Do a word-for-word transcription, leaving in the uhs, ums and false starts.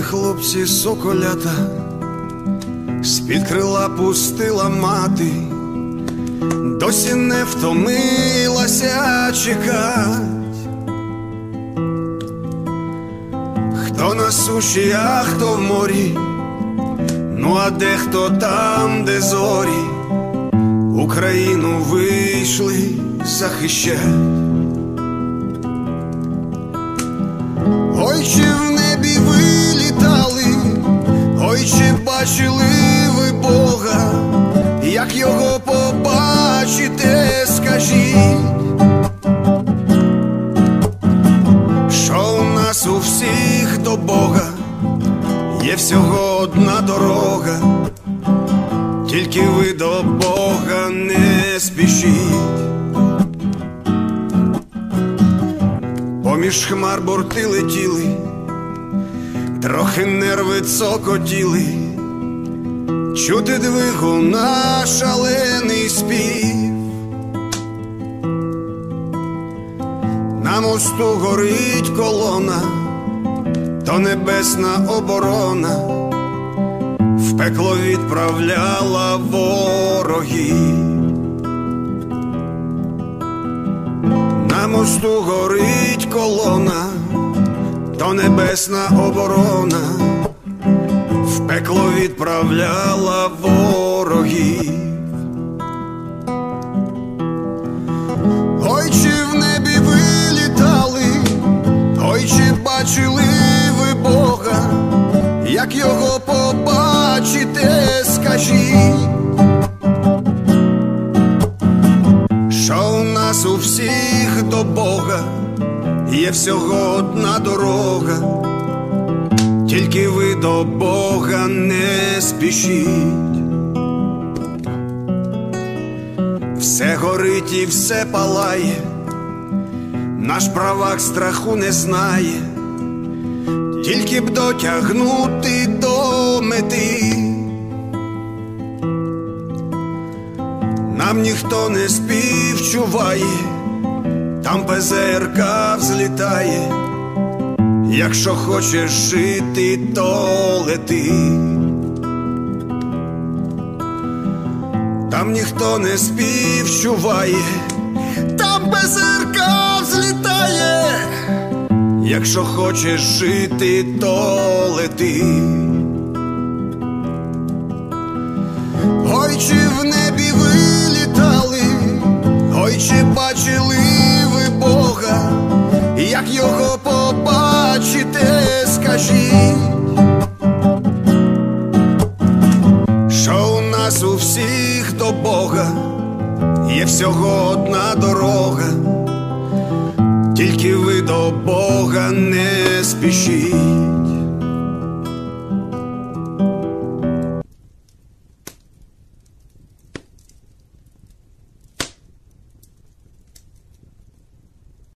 хлопці соколята, з-під крила пустила мати, досі не втомилася чекать. Хто на суші, а хто в морі, ну а дехто там, де зорі, Україну вийшли захищать. Ой, чи в небі ви літали, ой, чи бачили ви Бога, як його побачите, скажіть, що у нас у всіх до Бога є всього одна дорога, тільки ви до Бога не спішіть. Поміж хмар борти летіли, трохи нерви цокотіли, чути двигуна шалений спів. На мосту горить колона, то небесна оборона в пекло відправляла ворогів. На мосту горить колона, то небесна оборона в пекло відправляла ворогів. Ой, чи в небі ви літали, ой, чи бачили ви Бога, як його побачите, скажіть, що у нас у всіх до Бога є всього одна дорога, тільки ви до Бога не спішіть. Все горить і все палає, наш правак страху не знає, тільки б дотягнути до мети. Нам ніхто не співчуває, там Пе Зе Ер Ка взлітає, якщо хочеш жити, то лети. Там ніхто не співчуває, там Пе Зе Ер Ка взлітає, якщо хочеш жити, то лети. Ой, чи в небі ви літали, ой, чи бачили ви Бога, як його побачите, скажіть, що у нас у всіх до Бога є всього одна дорога, тільки ви до Бога не спішіть.